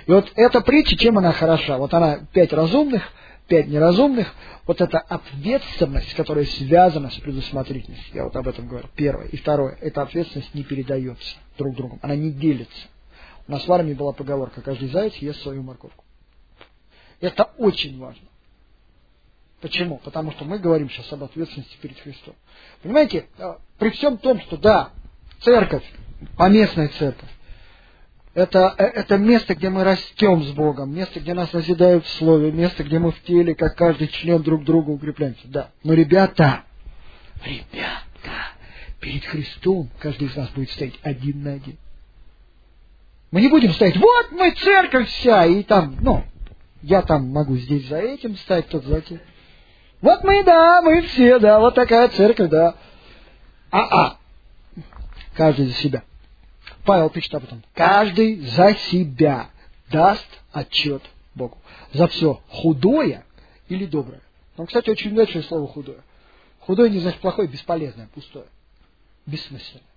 И вот эта притча, чем она хороша? Вот она 5 разумных, 5 неразумных. Вот эта ответственность, которая связана с предусмотрительностью. Я вот об этом говорю. Первое. И второе. Эта ответственность не передается друг другу. Она не делится. У нас в армии была поговорка: каждый заяц ест свою морковку. Это очень важно. Почему? Потому что мы говорим сейчас об ответственности перед Христом. Понимаете, при всем том, что да, церковь, поместная церковь, это место, где мы растем с Богом, место, где нас назидают в слове, место, где мы в теле, как каждый член друг друга укрепляемся. Да. Но ребята, перед Христом каждый из нас будет стоять один на один. Мы не будем стоять: вот мы церковь вся, и там, я там могу здесь за этим стать, тот за этим. Вот мы все, да, вот такая церковь, да. Каждый за себя. Павел пишет об этом. Каждый за себя даст отчет Богу. За все худое или доброе. Ну, кстати, очень удачное слово худое. Худое не значит плохое, бесполезное, пустое, бессмысленное.